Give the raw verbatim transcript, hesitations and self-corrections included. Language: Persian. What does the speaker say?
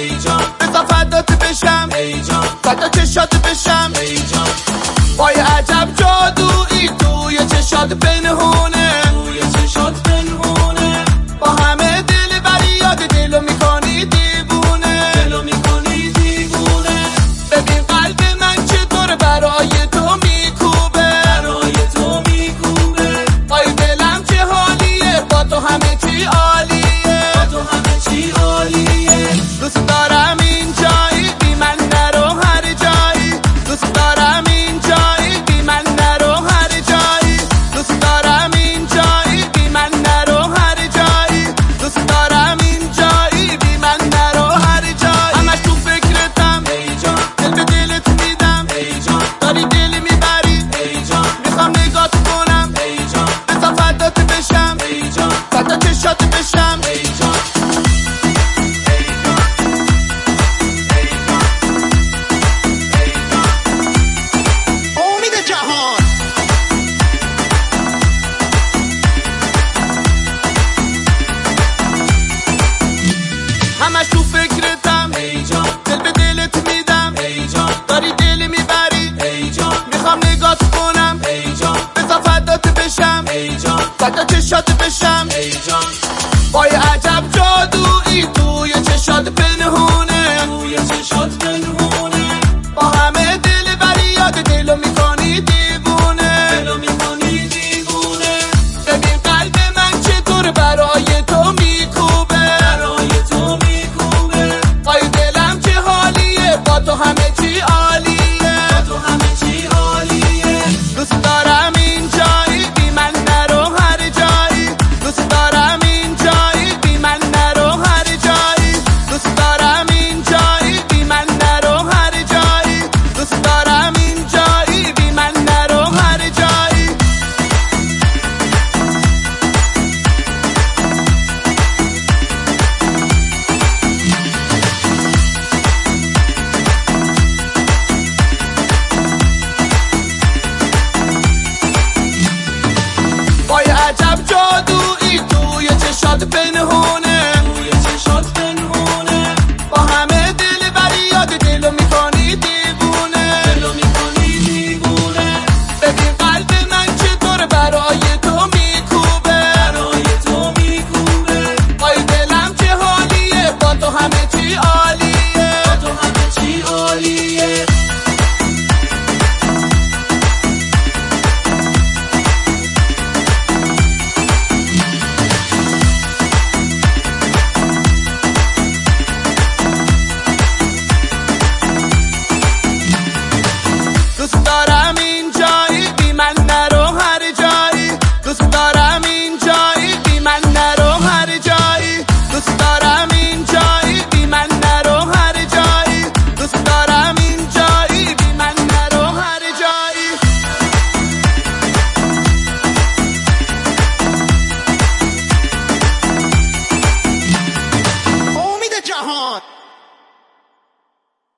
بذار فدات بشم فدا چشات بشم وای عجب جادویی توی چشات پنهونه با همه دل بری یاد دلو میکنی دیوونه ببین قلب من چطور برای تو میکوبه وای دلم چه حالیه با تو همه چی عالیه دوست دارم این جایی بی من نرو هر جایی دوست دارم این جایی بی من نرو هر جایی دوست دارم این جایی بی من نرو هر جایی دوست دارم این جایی بی من نرو هر جایی همش تو فکرتم دل به دلت میدم داری دل میبری میخوام نگات کنم بذار فدات بشم فدا چشات بشم همش تو فکرتم دل به دلت میدم داری دل میبری میخوام نگات کنم بذار فدات بشم فدا چشات بشم وای عجب